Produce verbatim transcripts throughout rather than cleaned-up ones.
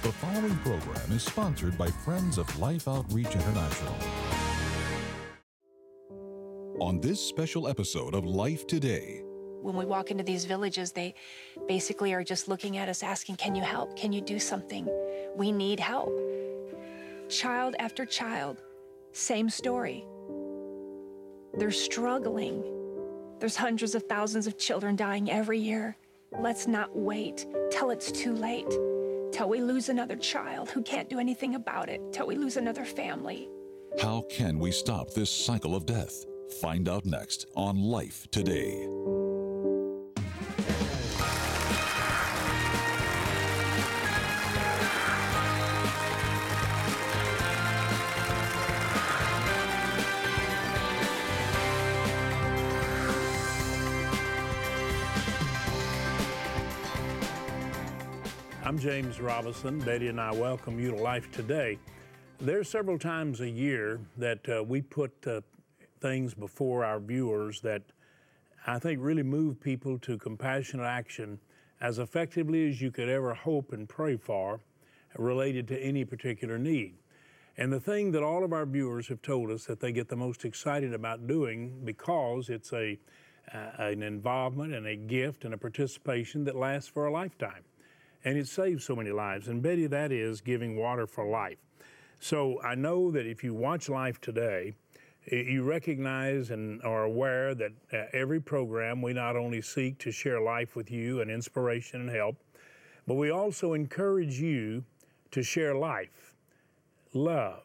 The following program is sponsored by Friends of Life Outreach International. On this special episode of Life Today. When we walk into these villages, they basically are just looking at us asking, can you help? Can you do something? We need help. Child after child, same story. They're struggling. There's hundreds of thousands of children dying every year. Let's not wait till it's too late, till we lose another child who can't do anything about it, till we lose another family. How can we stop this cycle of death? Find out next on Life Today. I'm James Robinson. Betty and I welcome you to Life Today. There are several times a year that uh, we put uh, things before our viewers that I think really move people to compassionate action as effectively as you could ever hope and pray for related to any particular need. And the thing that all of our viewers have told us that they get the most excited about doing, because it's a uh, an involvement and a gift and a participation that lasts for a lifetime. And it saves so many lives. And Betty, that is giving water for life. So I know that if you watch Life Today, you recognize and are aware that uh, every program we not only seek to share life with you and inspiration and help, but we also encourage you to share life, love,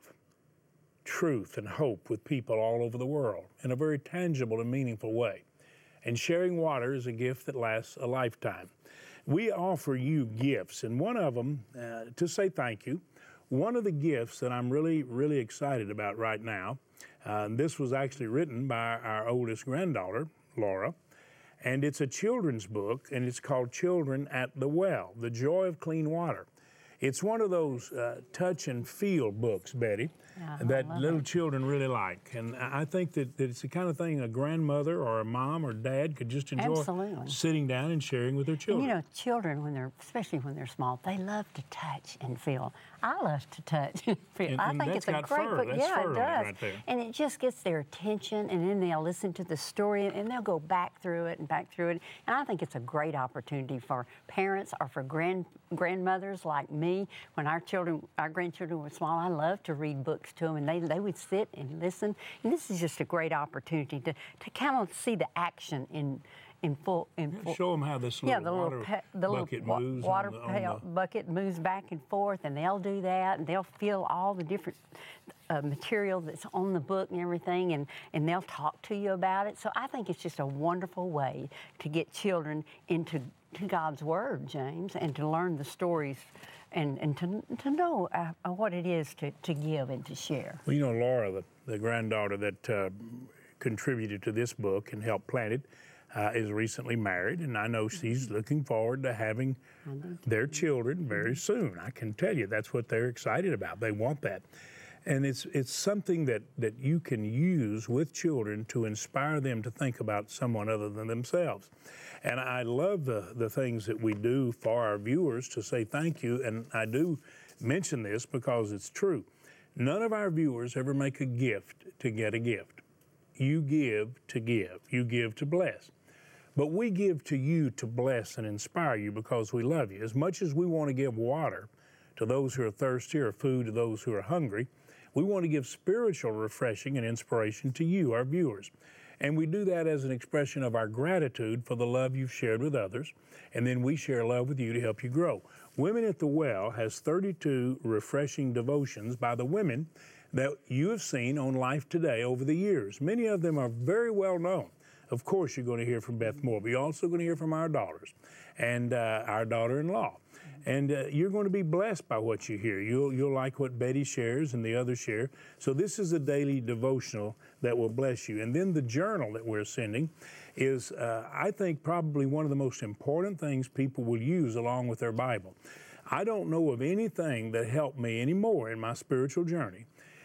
truth, and hope with people all over the world in a very tangible and meaningful way. And sharing water is a gift that lasts a lifetime. We offer you gifts, and one of them, uh, to say thank you, one of the gifts that I'm really, really excited about right now, uh, this was actually written by our oldest granddaughter, Laura, and it's a children's book, and it's called Children at the Well, The Joy of Clean Water. It's one of those uh, touch and feel books, Betty, yeah, that little it. children really like. And I think that, that it's the kind of thing a grandmother or a mom or dad could just enjoy Absolutely. sitting down and sharing with their children. And you know, children, when they're, especially when they're small, they love to touch and feel. I love to touch and feel. And, I and think that's it's a got great fur. book. That's yeah, fur it on does. right there. And it just gets their attention, and then they'll listen to the story, and they'll go back through it and back through it. And I think it's a great opportunity for parents or for grand grandmothers like me. When our children, our grandchildren were small, I loved to read books to them, and they, they would sit and listen. And this is just a great opportunity to, to kind of see the action in in full. In full. Show them how this little yeah, the water little pa- the bucket little moves. wa- water on the, pail on the... bucket moves back and forth, and they'll do that, and they'll feel all the different uh, material that's on the book and everything, and, and they'll talk to you about it. So I think it's just a wonderful way to get children into to God's Word, James, and to learn the stories and, and to, to know uh, what it is to, to give and to share. Well, you know, Laura, the, the granddaughter that uh, contributed to this book and helped plant it, uh, is recently married, and I know she's looking forward to having their children very soon. I can tell you that's what they're excited about. They want that. And it's it's something that, that you can use with children to inspire them to think about someone other than themselves. And I love the, the things that we do for our viewers to say thank you, and I do mention this because it's true. None of our viewers ever make a gift to get a gift. You give to give. You give to bless. But we give to you to bless and inspire you because we love you. As much as we want to give water to those who are thirsty or food to those who are hungry, we want to give spiritual refreshing and inspiration to you, our viewers. And we do that as an expression of our gratitude for the love you've shared with others, and then we share love with you to help you grow. Women at the Well has thirty-two refreshing devotions by the women that you have seen on Life Today over the years. Many of them are very well known. Of course, you're going to hear from Beth Moore, but you're also going to hear from our daughters and uh, our daughter-in-law. And uh, you're going to be blessed by what you hear. You'll, you'll like what Betty shares and the others share. So this is a daily devotional that will bless you. And then the journal that we're sending is, uh, I think, probably one of the most important things people will use along with their Bible. I don't know of anything that helped me any more in my spiritual journey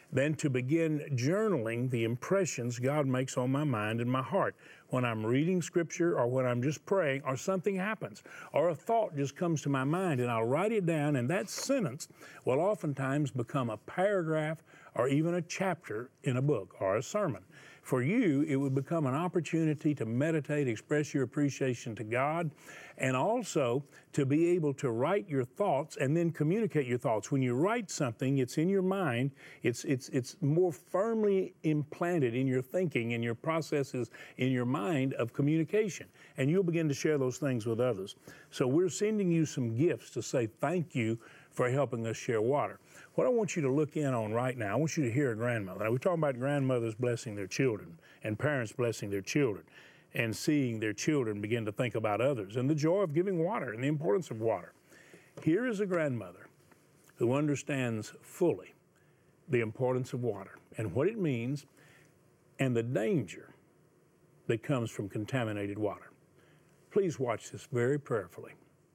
than to begin journaling the impressions God makes on my mind and my heart. When I'm reading Scripture or when I'm just praying or something happens or a thought just comes to my mind and I'll write it down, and that sentence will oftentimes become a paragraph or even a chapter in a book or a sermon. For you, it would become an opportunity to meditate, express your appreciation to God, and also to be able to write your thoughts and then communicate your thoughts. When you write something, it's in your mind, it's, it's, it's more firmly implanted in your thinking and your processes in your mind of communication, and you'll begin to share those things with others. So we're sending you some gifts to say thank you for helping us share water. What I want you to look in on right now, I want you to hear a grandmother. Now, we're talking about grandmothers blessing their children and parents blessing their children and seeing their children begin to think about others and the joy of giving water and the importance of water. Here is a grandmother who understands fully the importance of water and what it means and the danger that comes from contaminated water. Please watch this very prayerfully.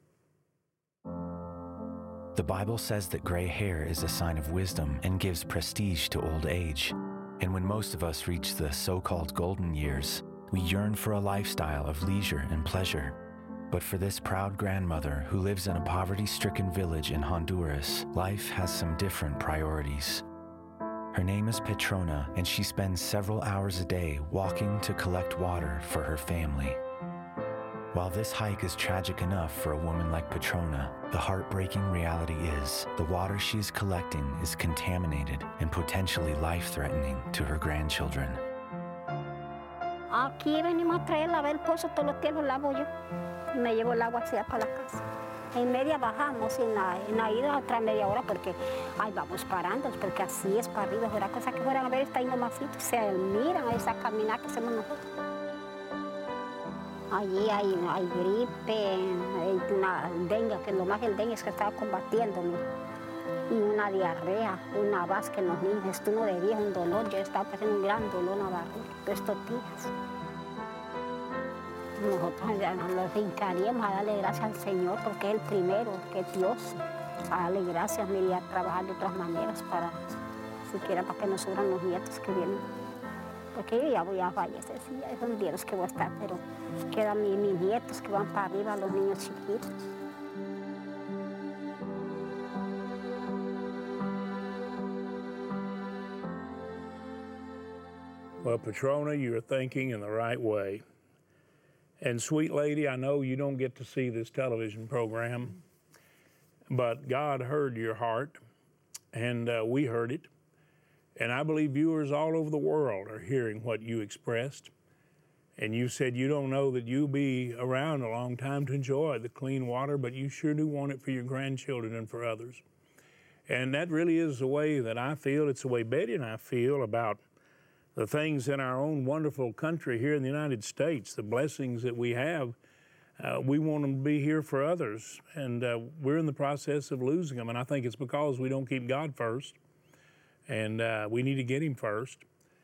The Bible says that gray hair is a sign of wisdom and gives prestige to old age. And when most of us reach the so-called golden years, we yearn for a lifestyle of leisure and pleasure. But for this proud grandmother who lives in a poverty-stricken village in Honduras, life has some different priorities. Her name is Petrona, and she spends several hours a day walking to collect water for her family. While this hike is tragic enough for a woman like Petrona, the heartbreaking reality is the water she is collecting is contaminated and potentially life-threatening to her grandchildren. Aquí venimos a traer, lavar el pozo, todos los días lo lavo yo. Y me llevo el agua hacia para la casa. En media bajamos, en la, en la ida otra media hora, porque ahí vamos parando, porque así es para arriba. Es una cosa que fueran a ver, está ahí nomasito, se miran a esa caminata que hacemos nosotros. Allí hay, hay gripe, hay una dengue, que lo más el dengue es que estaba combatiendo, y una diarrea, una vas que nos niños, esto no de día, un dolor, yo estaba pasando un gran dolor en la barriga, todos estos días. Nosotros ya nos lo dedicaríamos a darle gracias al Señor, porque es el primero, que es Dios, a darle gracias, y a trabajar de otras maneras para, siquiera para que nos sobran los nietos que vienen. Porque yo ya voy a fallecer, sí, ya son días que voy a estar, pero quedan mis, mis nietos que van para arriba, los niños chiquitos. Well, Petrona, you're thinking in the right way. And sweet lady, I know you don't get to see this television program, but God heard your heart, and uh, we heard it. And I believe viewers all over the world are hearing what you expressed. And you said you don't know that you'll be around a long time to enjoy the clean water, but you sure do want it for your grandchildren and for others. And that really is the way that I feel. It's the way Betty and I feel about the things in our own wonderful country here in the United States, the blessings that we have. Uh, we want them to be here for others, and uh, we're in the process of losing them. And I think it's because we don't keep God first. And uh, we need to get him first.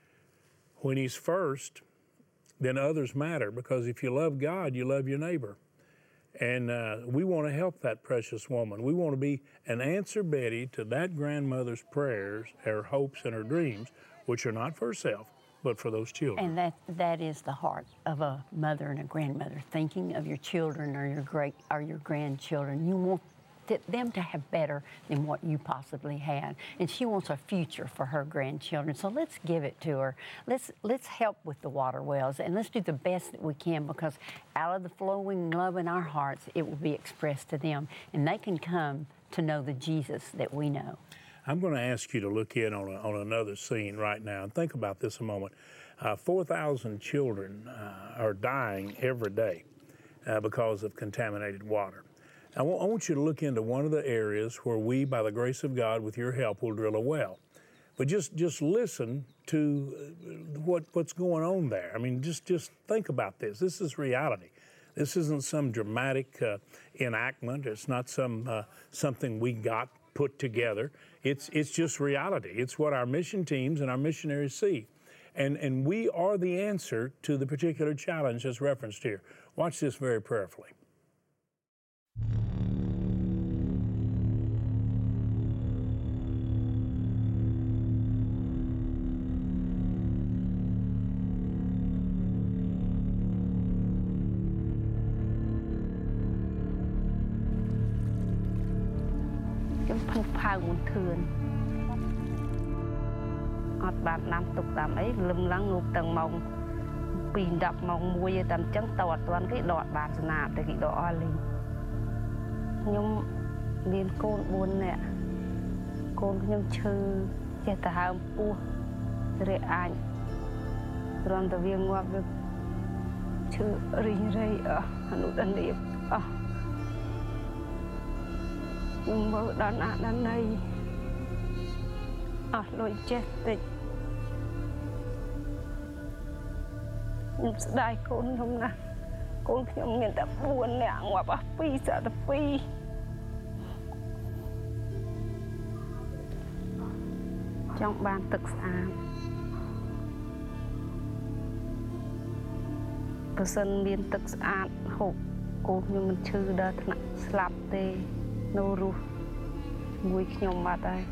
When he's first, then others matter, because if you love God, you love your neighbor. And uh, we want to help that precious woman. We want to be an answer, Betty, to that grandmother's prayers, her hopes, and her dreams, which are not for herself, but for those children. And that that is the heart of a mother and a grandmother, thinking of your children or your great or your grandchildren. You want them to have better than what you possibly had, and she wants a future for her grandchildren. So let's give it to her. Let's let's help with the water wells, and let's do the best that we can, because out of the flowing love in our hearts, it will be expressed to them, and they can come to know the Jesus that we know. I'm going to ask you to look in on, a, on another scene right now and think about this a moment. Uh, four thousand children uh, are dying every day uh, because of contaminated water. I want, I want you to look into one of the areas where we, by the grace of God, with your help, will drill a well. But just just listen to what what's going on there. I mean, just just think about this. This is reality. This isn't some dramatic uh, enactment. It's not some uh, something we got put together. It's it's just reality. It's what our mission teams and our missionaries see. And, and we are the answer to the particular challenge that's referenced here. Watch this very prayerfully. ខ្ញុំផឹកផៅមិនធឿនអត់បានដាំទុកតាមអីលឹមឡើងងូបទាំងម៉ោងពីរ 10ម៉ោងមួយតែអញ្ចឹងតើអត់ទាន់គេដកបានស្នាតែគេដកអស់លេងខ្ញុំមានកូនបួននាក់កូនខ្ញុំឈឺចេះតែហើមពោះរាកអាចគ្រាន់តែវាងាប់វាឈឺរីងរៃអស់អនុដានីអស់ខ្ញុំមើលដល់ណាដល់ណីអស់លុយចេះតិចខ្ញុំស្ដាយកូនខ្ញុំណាស់កូនខ្ញុំមានតែបួននាក់ងាប់អស់ពីរសាតែពីរចង់បានទឹកស្អាតបើសិនមានទឹកស្អាតហូបកូនខ្ញុំមិនឈឺដល់ថ្នាក់ស្លាប់ទេនៅរស់មួយខ្ញុំបាត់ហើយ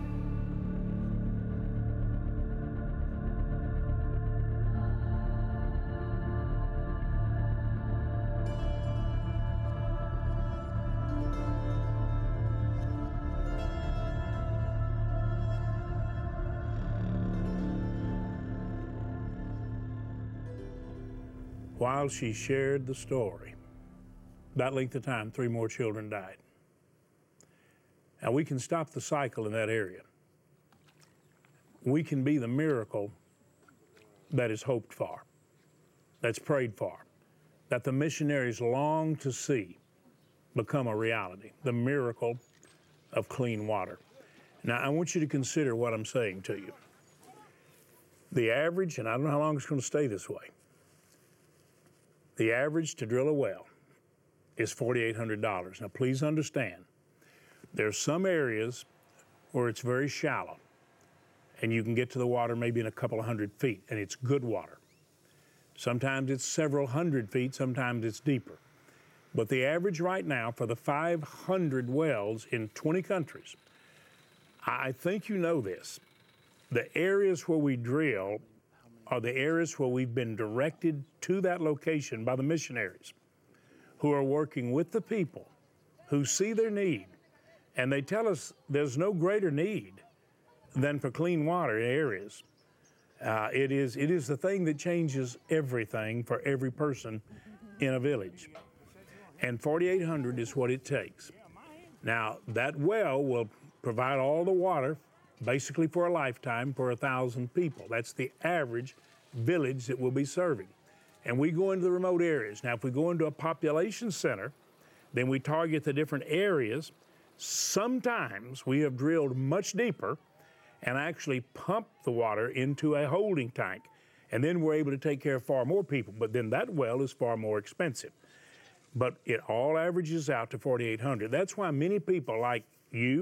While she shared the story, that length of time, three more children died. Now we can stop the cycle in that area. We can be the miracle that is hoped for, that's prayed for, that the missionaries long to see become a reality, the miracle of clean water. Now I want you to consider what I'm saying to you. The average, and I don't know how long it's going to stay this way, the average to drill a well is four thousand eight hundred dollars. Now, please understand, there's some areas where it's very shallow, and you can get to the water maybe in a couple of hundred feet, and it's good water. Sometimes it's several hundred feet, sometimes it's deeper. But the average right now for the five hundred wells in twenty countries, I think you know this, the areas where we drill are the areas where we've been directed to that location by the missionaries who are working with the people who see their need. And they tell us there's no greater need than for clean water in areas. Uh, it is, it is the thing that changes everything for every person in a village. And forty-eight hundred is what it takes. Now, that well will provide all the water basically for a lifetime for a thousand people. That's the average village that we'll be serving. And we go into the remote areas. Now, if we go into a population center, then we target the different areas. Sometimes we have drilled much deeper and actually pumped the water into a holding tank. And then we're able to take care of far more people. But then that well is far more expensive. But it all averages out to forty-eight hundred. That's why many people like you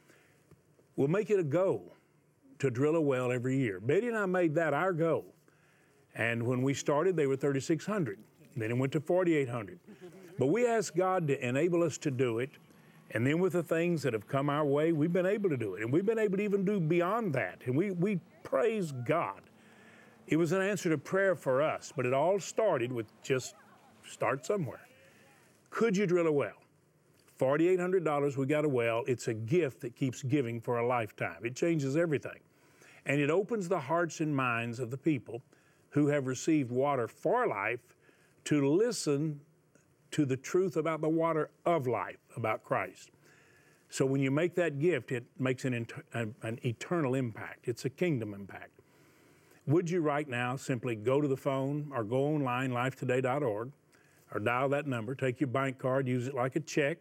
will make it a goal to drill a well every year. Betty and I made that our goal. And when we started, they were thirty-six hundred. Then it went to forty-eight hundred. But we asked God to enable us to do it. And then with the things that have come our way, we've been able to do it. And we've been able to even do beyond that. And we, we praise God. It was an answer to prayer for us, but it all started with just start somewhere. Could you drill a well? forty-eight hundred dollars, we got a well. It's a gift that keeps giving for a lifetime. It changes everything. And it opens the hearts and minds of the people who have received water for life to listen to the truth about the water of life, about Christ. So when you make that gift, it makes an, an, an eternal impact. It's a kingdom impact. Would you right now simply go to the phone or go online, life today dot org, or dial that number, take your bank card, use it like a check,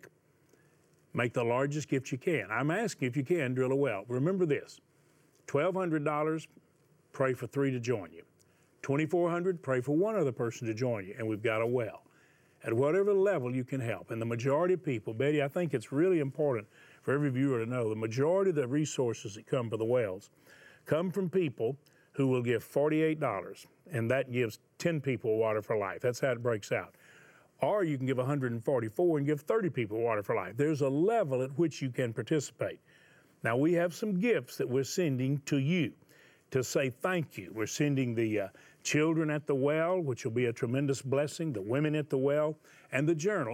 make the largest gift you can. I'm asking if you can drill a well. Remember this, twelve hundred dollars, pray for three to join you. twenty-four hundred dollars, pray for one other person to join you, and we've got a well. At whatever level you can help. And the majority of people, Betty, I think it's really important for every viewer to know, the majority of the resources that come for the wells come from people who will give forty-eight dollars, and that gives ten people water for life. That's how it breaks out. Or you can give one hundred forty-four and give thirty people water for life. There's a level at which you can participate. Now, we have some gifts that we're sending to you to say thank you. We're sending the uh, children at the well, which will be a tremendous blessing, the women at the well, and the journal.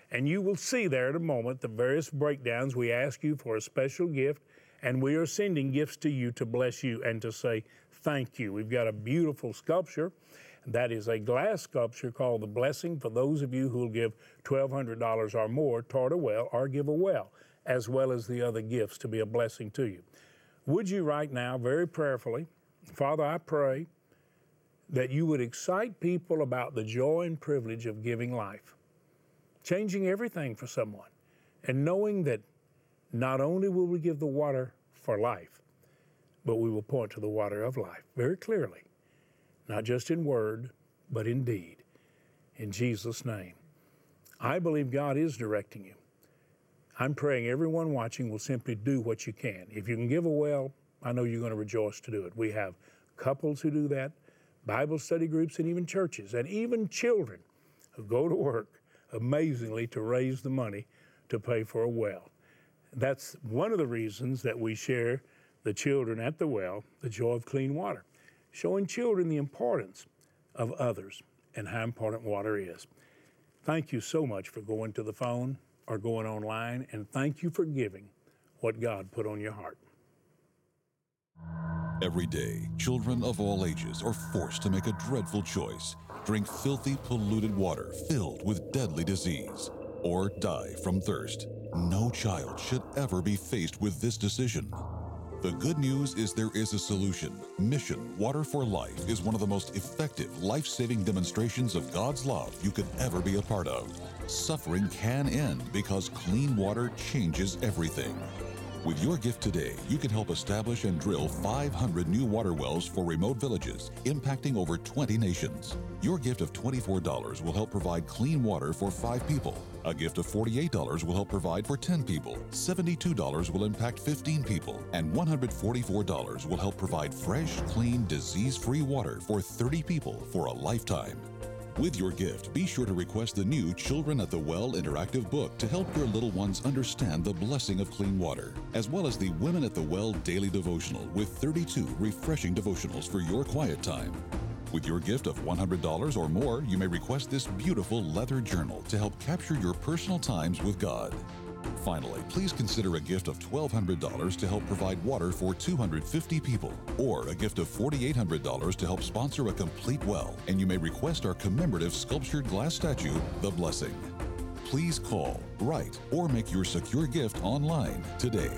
And you will see there in a moment the various breakdowns. We ask you for a special gift, and we are sending gifts to you to bless you and to say thank you. We've got a beautiful sculpture. That is a glass sculpture called The Blessing for those of you who will give twelve hundred dollars or more toward a well or give a well, as well as the other gifts to be a blessing to you. Would you right now, very prayerfully, Father, I pray that you would excite people about the joy and privilege of giving life, changing everything for someone, and knowing that not only will we give the water for life, but we will point to the water of life very clearly, not just in word, but in deed. In Jesus' name. I believe God is directing you. I'm praying everyone watching will simply do what you can. If you can give a well, I know you're going to rejoice to do it. We have couples who do that, Bible study groups, and even churches, and even children who go to work, amazingly, to raise the money to pay for a well. That's one of the reasons that we share the children at the well, the joy of clean water, showing children the importance of others and how important water is. Thank you so much for going to the phone or going online, and thank you for giving what God put on your heart. Every day, children of all ages are forced to make a dreadful choice: drink filthy, polluted water filled with deadly disease, or die from thirst. No child should ever be faced with this decision. The good news is there is a solution. Mission Water for Life is one of the most effective, life-saving demonstrations of God's love you could ever be a part of. Suffering can end because clean water changes everything. With your gift today, you can help establish and drill five hundred new water wells for remote villages, impacting over twenty nations. Your gift of twenty-four dollars will help provide clean water for five people. A gift of forty-eight dollars will help provide for ten people. seventy-two dollars will impact fifteen people. And one hundred forty-four dollars will help provide fresh, clean, disease-free water for thirty people for a lifetime. With your gift, be sure to request the new Children at the Well interactive book to help your little ones understand the blessing of clean water, as well as the Women at the Well daily devotional with thirty-two refreshing devotionals for your quiet time. With your gift of one hundred dollars or more, you may request this beautiful leather journal to help capture your personal times with God. Finally, please consider a gift of twelve hundred dollars to help provide water for two hundred fifty people, or a gift of four thousand eight hundred dollars to help sponsor a complete well, and you may request our commemorative sculptured glass statue, The Blessing. Please call, write, or make your secure gift online today.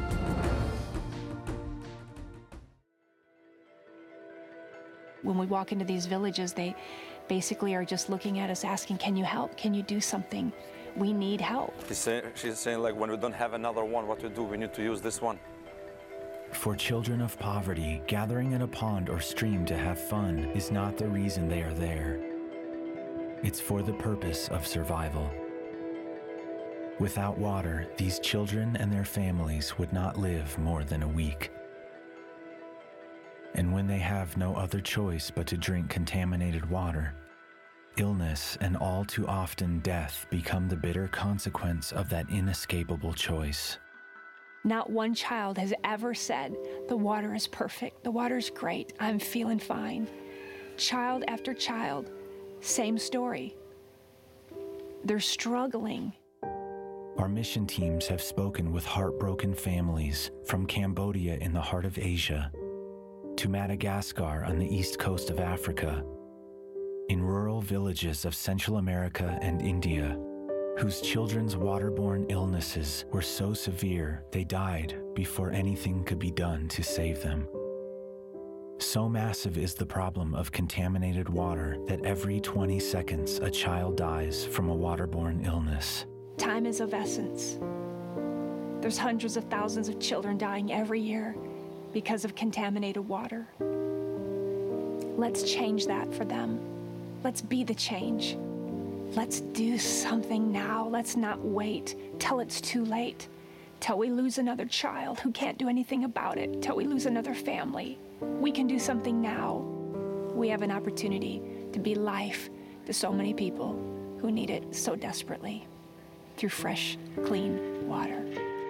When we walk into these villages, they basically are just looking at us asking, can you help? Can you do something? We need help. She's saying, she's saying like, when we don't have another one, what we do, we need to use this one. For children of poverty, gathering at a pond or stream to have fun is not the reason they are there. It's for the purpose of survival. Without water, these children and their families would not live more than a week. And when they have no other choice but to drink contaminated water, illness and all too often death become the bitter consequence of that inescapable choice. Not one child has ever said, the water is perfect, the water's great, I'm feeling fine. Child after child, same story. They're struggling. Our mission teams have spoken with heartbroken families from Cambodia in the heart of Asia to Madagascar on the east coast of Africa, in rural villages of Central America and India, whose children's waterborne illnesses were so severe they died before anything could be done to save them. So massive is the problem of contaminated water that every twenty seconds a child dies from a waterborne illness. Time is of essence. There's hundreds of thousands of children dying every year because of contaminated water. Let's change that for them. Let's be the change. Let's do something now. Let's not wait till it's too late, till we lose another child who can't do anything about it, till we lose another family. We can do something now. We have an opportunity to be life to so many people who need it so desperately through fresh, clean water.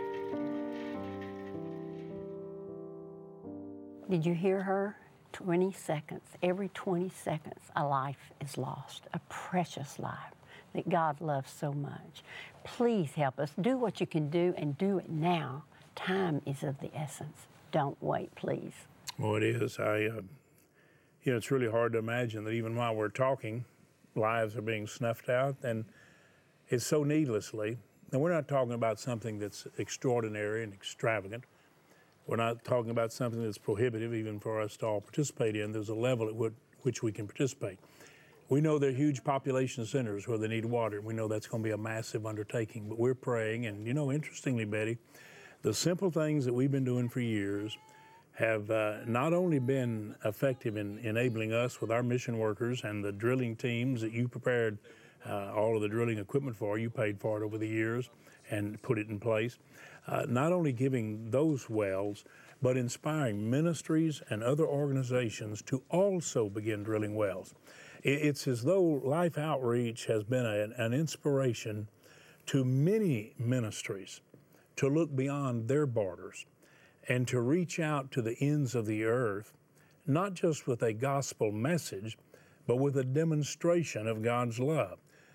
Did you hear her? twenty seconds. Every twenty seconds, a life is lost, a precious life. that God loves so much. Please help us. Do what you can do and do it now. Time is of the essence. Don't wait, please. Well, it is. I, uh, you know, it's really hard to imagine that even while we're talking, lives are being snuffed out, and it's so needlessly. And we're not talking about something that's extraordinary and extravagant. We're not talking about something that's prohibitive even for us to all participate in. There's a level at which, which we can participate. We know there are huge population centers where they need water. We know that's going to be a massive undertaking, but we're praying. And, you know, interestingly, Betty, the simple things that we've been doing for years have uh, not only been effective in enabling us with our mission workers and the drilling teams that you prepared uh, all of the drilling equipment for, you paid for it over the years and put it in place, uh, not only giving those wells, but inspiring ministries and other organizations to also begin drilling wells. It's as though Life Outreach has been a, an inspiration to many ministries to look beyond their borders and to reach out to the ends of the earth, not just with a gospel message, but with a demonstration of God's love.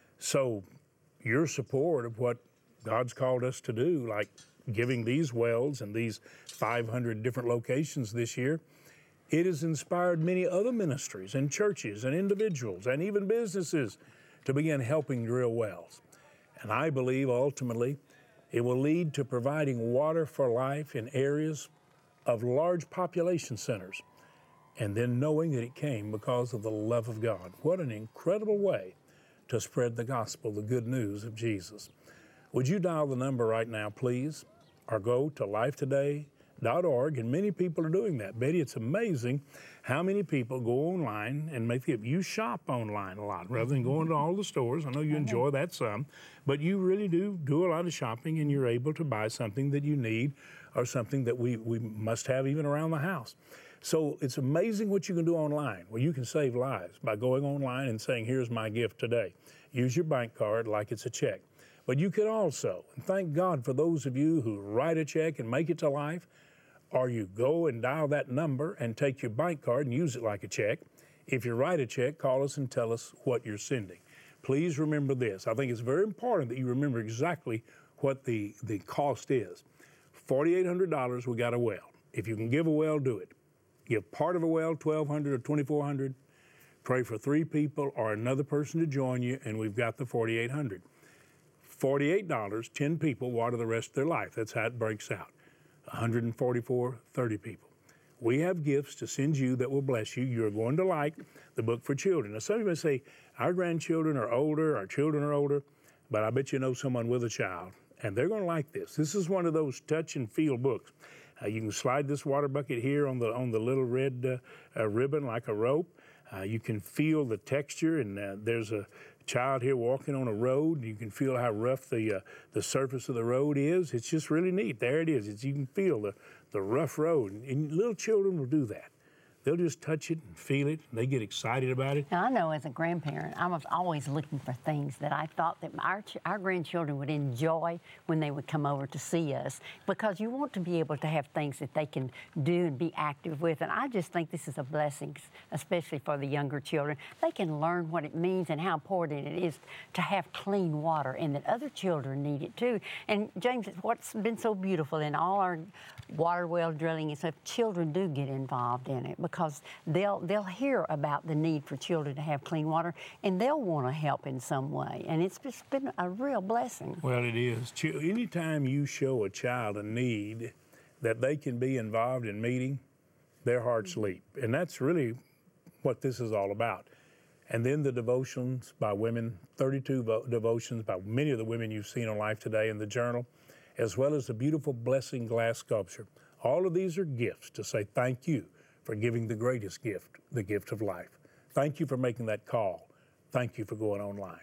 So your support of what God's called us to do, like giving these wells and these five hundred different locations this year, it has inspired many other ministries and churches and individuals and even businesses to begin helping drill wells. And I believe ultimately it will lead to providing water for life in areas of large population centers, and then knowing that it came because of the love of God. What an incredible way to spread the gospel, the good news of Jesus. Would you dial the number right now, please, or go to life today dot org, and many people are doing that. Betty, it's amazing how many people go online and make it. You shop online a lot rather than going to all the stores. I know you enjoy that some, but you really do do a lot of shopping, and you're able to buy something that you need or something that we, we must have even around the house. So it's amazing what you can do online, where you can save lives by going online and saying, here's my gift today. Use your bank card like it's a check. But you could also, and thank God for those of you who write a check and make it to life, or you go and dial that number and take your bank card and use it like a check. If you write a check, call us and tell us what you're sending. Please remember this. I think it's very important that you remember exactly what the, the cost is. four thousand eight hundred dollars, we got a well. If you can give a well, do it. Give part of a well, twelve hundred dollars or twenty-four hundred dollars. Pray for three people or another person to join you, and we've got the four thousand eight hundred dollars. forty-eight dollars, ten people water the rest of their life. That's how it breaks out. one hundred forty-four, thirty people. We have gifts to send you that will bless you. You're going to like the book for children. Now, some of you say, our grandchildren are older, our children are older, but I bet you know someone with a child, and they're going to like this. This is one of those touch and feel books. Uh, you can slide this water bucket here on the on the little red uh, uh, ribbon like a rope. Uh, you can feel the texture, and uh, there's a child here walking on a road. You can feel how rough the uh, the surface of the road is. It's just really neat. There it is. It's, you can feel the, the rough road. And little children will do that. They'll just touch it and feel it, and they get excited about it. Now, I know as a grandparent, I was always looking for things that I thought that our, our grandchildren would enjoy when they would come over to see us, because you want to be able to have things that they can do and be active with. And I just think this is a blessing, especially for the younger children. They can learn what it means and how important it is to have clean water, and that other children need it too. And James, what's been so beautiful in all our water well drilling is that children do get involved in it, because they'll they'll hear about the need for children to have clean water, and they'll want to help in some way. And it's just been a real blessing. Well, it is. Anytime you show a child a need that they can be involved in meeting, their hearts leap. And that's really what this is all about. And then the devotions by women, thirty-two devotions by many of the women you've seen on Life Today in the Journal, as well as the beautiful blessing glass sculpture. All of these are gifts to say thank you for giving the greatest gift, the gift of life. Thank you for making that call. Thank you for going online.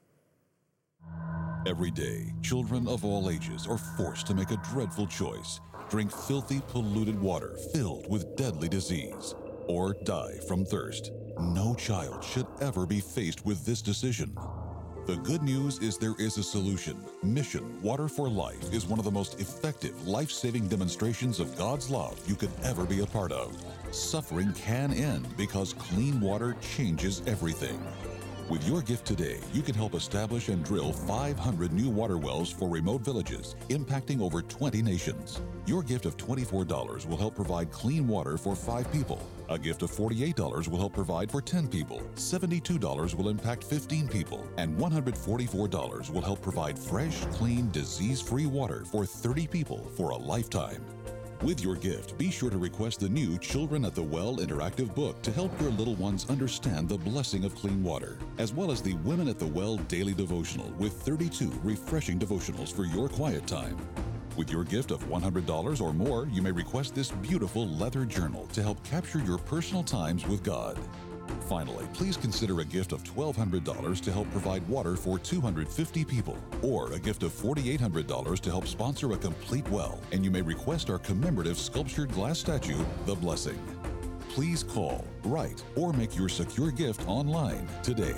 Every day, children of all ages are forced to make a dreadful choice: drink filthy, polluted water filled with deadly disease, or die from thirst. No child should ever be faced with this decision. The good news is there is a solution. Mission Water for Life is one of the most effective, life-saving demonstrations of God's love you could ever be a part of. Suffering can end because clean water changes everything. With your gift today, you can help establish and drill five hundred new water wells for remote villages, impacting over twenty nations. Your gift of twenty-four dollars will help provide clean water for five people. A gift of forty-eight dollars will help provide for ten people. seventy-two dollars will impact fifteen people. And one hundred forty-four dollars will help provide fresh, clean, disease-free water for thirty people for a lifetime. With your gift, be sure to request the new Children at the Well interactive book to help your little ones understand the blessing of clean water, as well as the Women at the Well daily devotional with thirty-two refreshing devotionals for your quiet time. With your gift of one hundred dollars or more, you may request this beautiful leather journal to help capture your personal times with God. Finally, please consider a gift of twelve hundred dollars to help provide water for two hundred fifty people, or a gift of four thousand eight hundred dollars to help sponsor a complete well, and you may request our commemorative sculptured glass statue, The Blessing. Please call, write, or make your secure gift online today.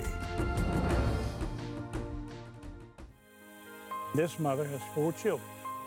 This mother has four children.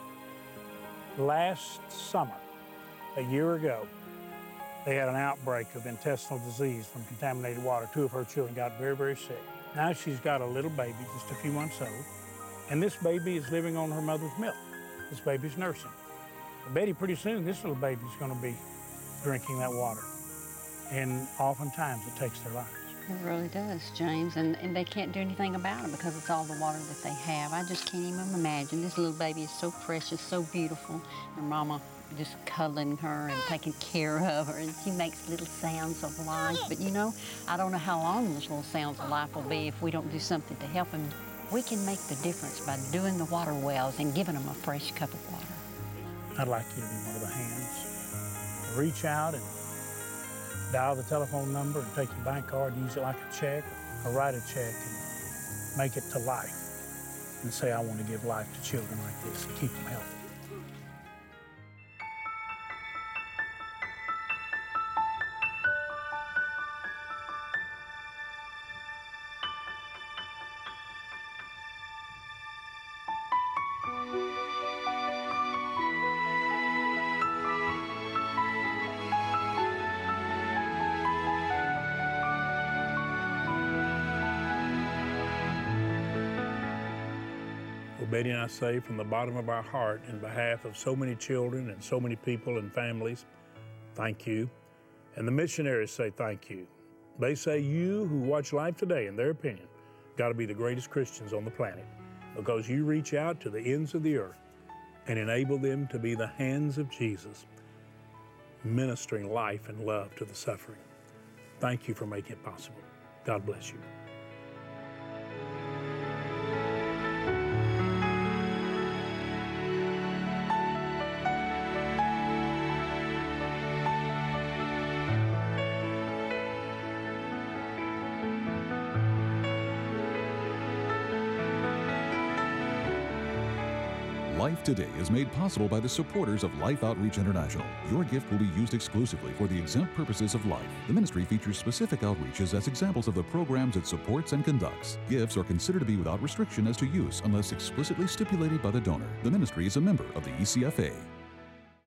Last summer, a year ago, they had an outbreak of intestinal disease from contaminated water. Two of her children got very, very sick. Now she's got a little baby, just a few months old, and this baby is living on her mother's milk. This baby's nursing. But Betty, pretty soon, this little baby's gonna be drinking that water. And oftentimes it takes their lives. It really does, James, and, and they can't do anything about it because it's all the water that they have. I just can't even imagine. This little baby is so precious, so beautiful. Her mama just cuddling her and taking care of her, and she makes little sounds of life. But you know, I don't know how long those little sounds of life will be if we don't do something to help them. We can make the difference by doing the water wells and giving them a fresh cup of water. I'd like you to be one of the hands. Reach out and dial the telephone number and take your bank card and use it like a check, or write a check and make it to life and say, I want to give life to children like this and keep them healthy. Well, Betty and I say from the bottom of our heart, in behalf of so many children and so many people and families, thank you. And the missionaries say thank you. They say you who watch Life Today, in their opinion, got to be the greatest Christians on the planet, because you reach out to the ends of the earth and enable them to be the hands of Jesus, ministering life and love to the suffering. Thank you for making it possible. God bless you. Life Today is made possible by the supporters of Life Outreach International. Your gift will be used exclusively for the exempt purposes of life. The ministry features specific outreaches as examples of the programs it supports and conducts. Gifts are considered to be without restriction as to use unless explicitly stipulated by the donor. The ministry is a member of the E C F A.